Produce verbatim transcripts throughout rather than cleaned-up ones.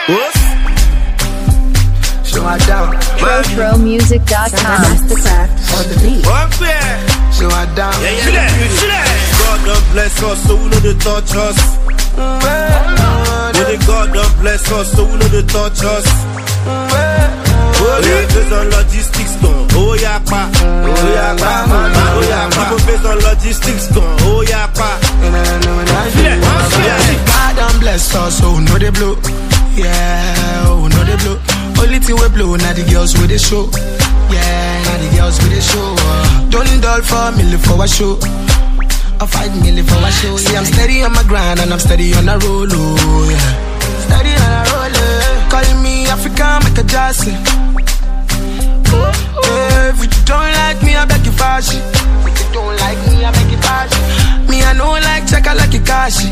Whoops. So I down. Retro music dot com. Mastercraft on the beat. Up there. So I down. Yeah, yeah, yeah. See that? God don't bless us, so we know they touch us. When the God don't bless us, so we know they touch us. Oh yeah, based on logistics gone. Oh yeah, pa. Oh yeah, pa. Oh yeah, pa. People based on logistics gone. Oh yeah, pa. God don't bless us, so know they blow. Yeah, oh know they blow. Only thing we blow, now the girls with the show. Yeah, now the girls with the show. Uh, don't dull for me, live for a show. I fight me, live for a show. See, I'm steady on my grind and I'm steady on a roll. Oh, yeah. Steady on a roll. Yeah. Calling me African, make a Jassy. Yeah, if you don't like me, I beg you fashion. If you don't like me, I beg you fashion. Me, I know like check, I like you cashy.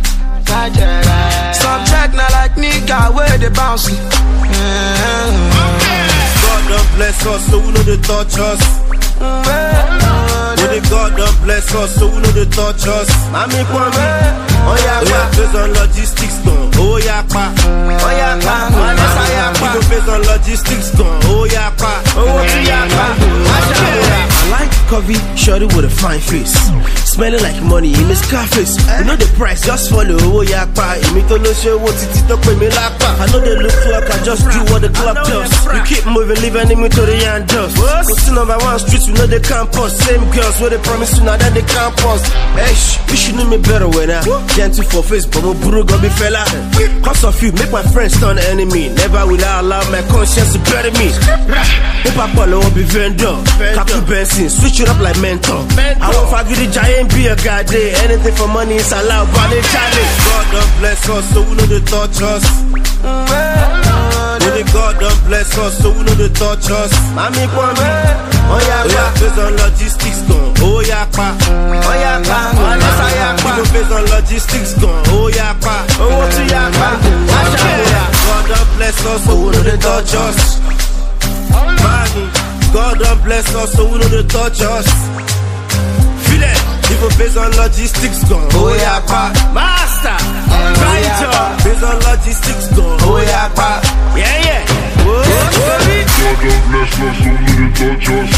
Subject not like nigga, where they bouncing. Yeah. God don't bless us, so we know they touch us. When the God don't bless us, so we know they touch us. Mami Kwame, oh yeah, oh yeah, based on logistics gone. Oh yeah, pa, oh yeah, pa, oh yeah, pa. People based on logistics gone. Oh yeah, pa, oh yeah, pa. I like coffee, shorty with a fine face, smelling like money in his Scarface. You know the price, just follow. Oh yeah, pa. Me to no show what it is to pay me like pa. I know they look like I just do what the club does. You keep moving, leaving me to the end dust. Cause to number one streets, we know the campus. Same girls where they promise you now that they campus. Hey, you should know me better when I gentle for face, but my bro got be fella. Cause of you, make my friends turn enemy. Never will I allow my conscience to bury me. If I follow up, be vendor. Capu Benson, switch it up like mentor. I won't forget the giant be a guy day. Anything for money is allowed, but they challenge. God don't bless us, so we know they touch us. When the God don't bless us, so we know they touch us. Mami Kwame, oh yeah, oh yeah, based on logistics gone. Oh yeah, pa, oh yeah, pa, oh yeah, pa. People based on logistics gone. Oh yeah, pa, oh yeah, pa. God don't bless us, so we know they touch us. Mami, God don't bless us, so we know they touch us. Feel it. People based on logistics gone. Oh yeah, pa. Master, right, based on logistics gone. Oh yeah, pa. Yeah, yeah. Whoa. God don't bless us, so we need to touch us.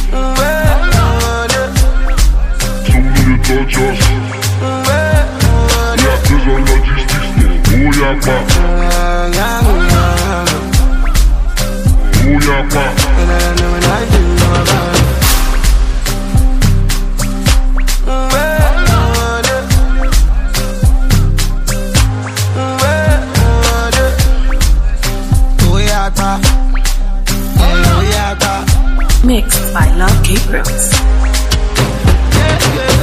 So we need to touch us. Yeah, based on logistics gone. Oh yeah, pa. Oh yeah, pa. Mixed by Love Gabriels. Yeah, yeah.